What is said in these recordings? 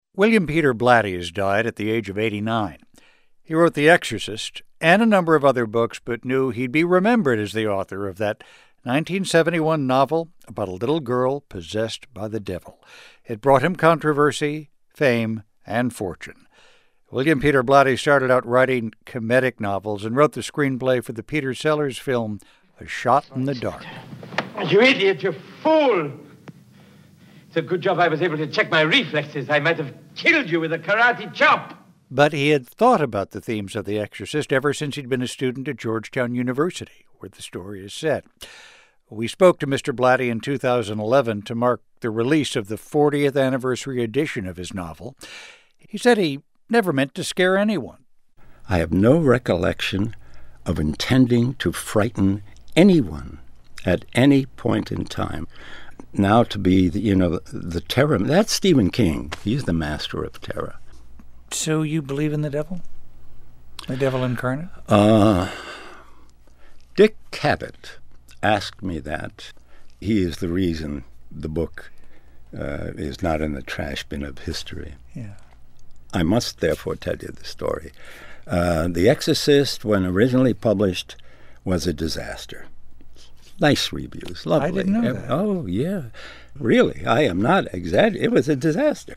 William Peter Blatty has died at the age of 89. He wrote The Exorcist and a number of other books, but knew he'd be remembered as the author of that 1971 novel about a little girl possessed by the devil. It brought him controversy, fame, and fortune. William Peter Blatty started out writing comedic novels and wrote the screenplay for the Peter Sellers film A Shot in the Dark. You idiot, you fool! It's a good job I was able to check my reflexes. I might have killed you with a karate chop. But he had thought about the themes of The Exorcist ever since he'd been a student at Georgetown University, where the story is set. We spoke to Mr. Blatty in 2011 to mark the release of the 40th anniversary edition of his novel. He said he never meant to scare anyone. I have no recollection of intending to frighten anyone at any point in time. Now to be, the terror, that's Stephen King. He's the master of terror. So you believe in the devil? The devil incarnate? Dick Cavett asked me that. He is the reason the book is not in the trash bin of history. Yeah. I must therefore tell you the story. The Exorcist, when originally published, was a disaster. Nice reviews, lovely. I didn't know that. Oh, yeah. Really, I am not exaggerating. It was a disaster.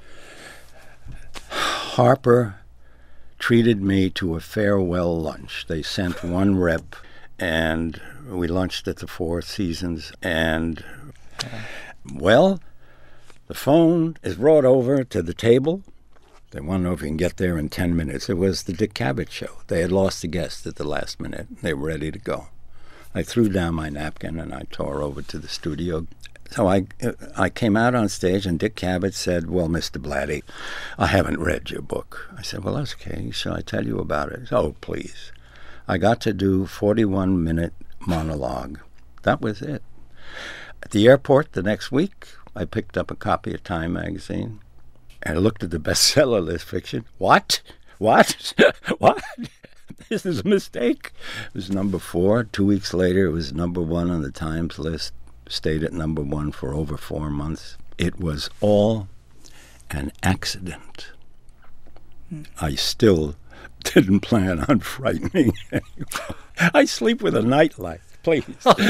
Harper treated me to a farewell lunch. They sent one rep, and we lunched at the Four Seasons. And, well, the phone is brought over to the table. They want to know if you can get there in 10 minutes. It was the Dick Cavett show. They had lost a guest at the last minute. They were ready to go. I threw down my napkin and I tore over to the studio. So I came out on stage and Dick Cavett said, "Well, Mr. Blatty, I haven't read your book." I said, "Well, that's okay. Shall I tell you about it?" "Oh, please." I got to do 41-minute monologue. That was it. At the airport the next week, I picked up a copy of Time magazine. I looked at the bestseller list fiction. What? What? This is a mistake. It was number 4. 2 weeks later, it was number 1 on the Times list. Stayed at number 1 for over 4 months. It was all an accident. I still didn't plan on frightening anyone. I sleep with a nightlight, please.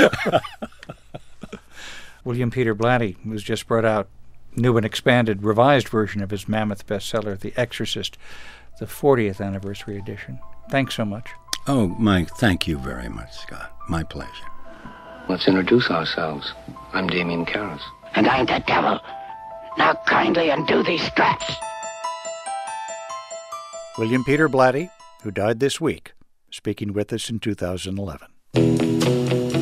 William Peter Blatty was just brought out new and expanded, revised version of his mammoth bestseller, The Exorcist, the 40th anniversary edition. Thanks so much. Oh, Mike, thank you very much, Scott. My pleasure. Let's introduce ourselves. I'm Damien Karras. And I'm the devil. Now kindly undo these straps. William Peter Blatty, who died this week, speaking with us in 2011.